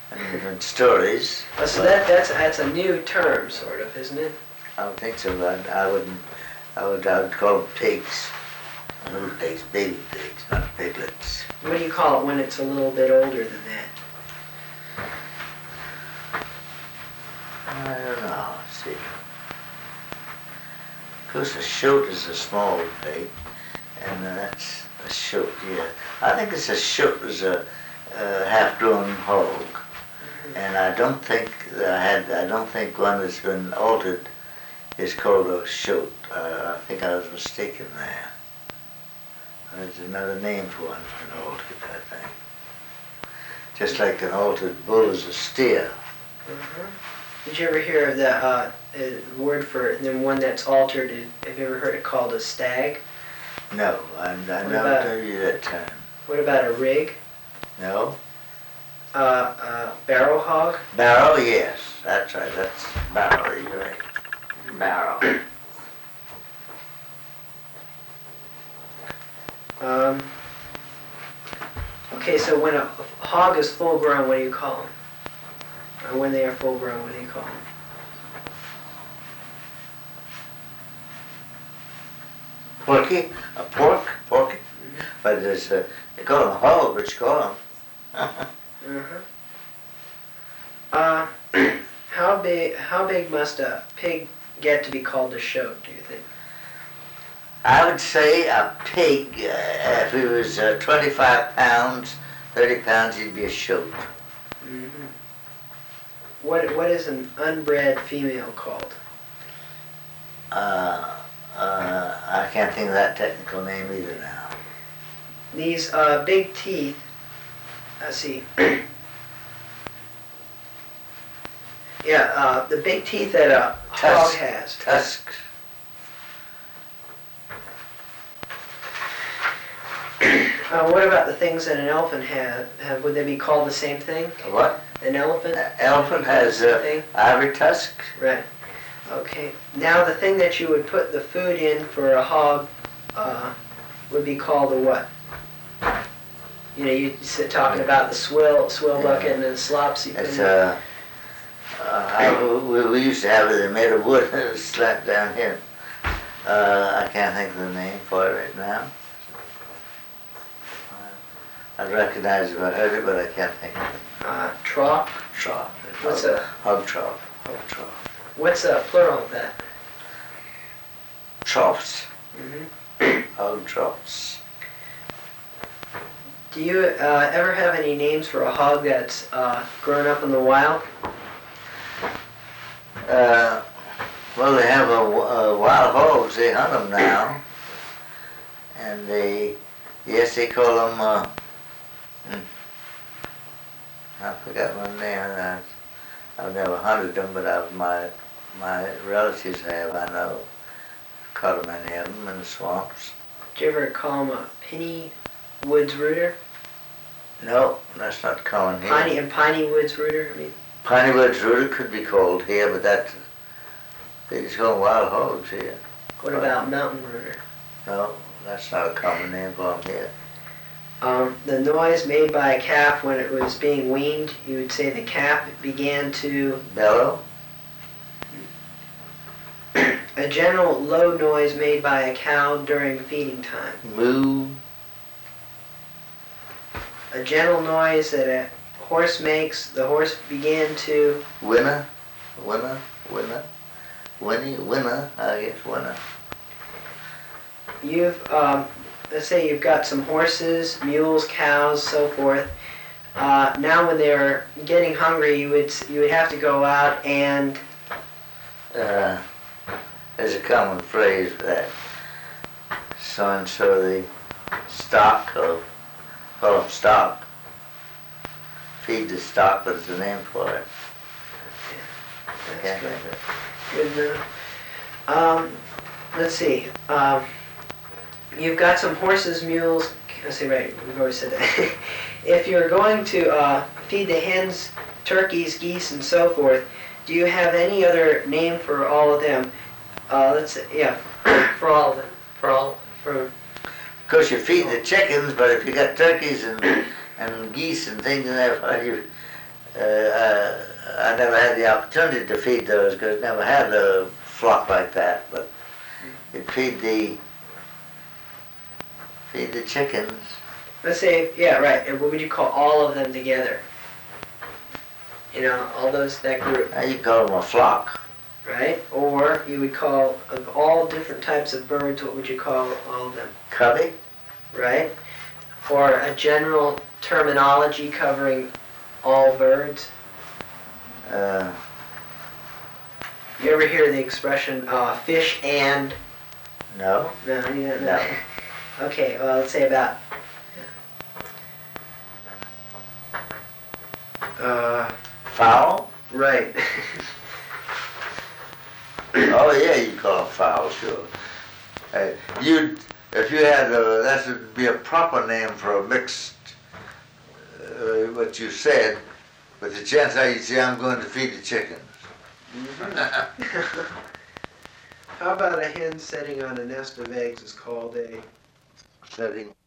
and stories. So that's a new term, sort of, isn't it? I don't think so, but I would call them pigs. Little pigs, baby pigs, not piglets. What do you call it when it's a little bit older than that? I don't know, let's see. Of course, a shoat is a small pig, and that's a shoat, yeah. I think it's a shoat is a half-grown hog, and I don't think one that's been altered is called a shoat. I think I was mistaken there. There's another name for one that's been altered, I think. Just like an altered bull is a steer. Did you ever hear of the word for the one that's altered? Have you ever heard it called a stag? No, I never told you that term. What about a rig? No. Barrow hog? Barrow, yes, that's right. That's barrow. You're right. Barrow. Okay, so when a hog is full grown, what do you call them? Or when they are full grown, what do you call them? Porky? A pork? Porky? But there's they call them hog, but you call them. How big must a pig get to be called a shoat, do you think? I would say a pig, if he was 25 pounds, 30 pounds, he'd be a shoat. What is an unbred female called? I can't think of that technical name either now. These big teeth, let's see. Yeah, the big teeth that a hog has. Tusks. What about the things that an elephant have? Would they be called the same thing? A what? An elephant? Elephant has ivory tusk. Right. Okay. Now the thing that you would put the food in for a hog would be called a what? You know, you sit talking about the swill bucket and the slops. It's we used to have it. They made of wood and it was slapped down here. I can't think of the name for it right now. I recognize it if I heard it, but I can't think of it. Trough? Trough. What's a hog trough? Hog trough. What's a plural of that? Troughs. Hog troughs. Do you ever have any names for a hog that's grown up in the wild? Well, they have wild hogs. They hunt them now, and they call them. I forgot one name. I've never hunted them, but my relatives have. I know. Caught many of them in the swamps. Did you ever call them a penny woods rooter? No, that's not common here. Piney woods rooter. I mean. Piney woods rooter could be called here, but they just call them wild hogs here. What about mountain rooter? No, that's not a common name for them here. The noise made by a calf when it was being weaned, you would say the calf began to bellow. A general low noise made by a cow during feeding time. Moo. A gentle noise that a horse makes, the horse began to whinny, I guess whinny. You've let's say you've got some horses, mules, cows, so forth. Now when they're getting hungry, you would have to go out and there's a common phrase for that. So and so the stock, or call them stock. Feed the stock, but it's a name for it. I can't think of it. Good. Let's see. You've got some horses, mules. Let's see, right? We've already said that. If you're going to feed the hens, turkeys, geese, and so forth, do you have any other name for all of them? Let's say, yeah, for all of them. For. Of course, you feed the chickens, but if you got turkeys and geese and things in there, I never had the opportunity to feed those because I never had a flock like that. But you'd feed the chickens. Let's say, yeah, right. And what would you call all of them together? You know, all those, that group, Now you call them a flock. right? Or you would call, of all different types of birds, what would you call all of them, Covey. right? Or a general terminology covering all birds. Uh, You ever hear the expression, fish and... no. No, you don't know. No. Okay, well, let's say about... Fowl. Right. Oh yeah, you call them fowl, sure. If you had, that would be a proper name for a mixed, what you said, but the chance you'd say, I'm going to feed the chickens. How about a hen sitting on a nest of eggs is called a... Setting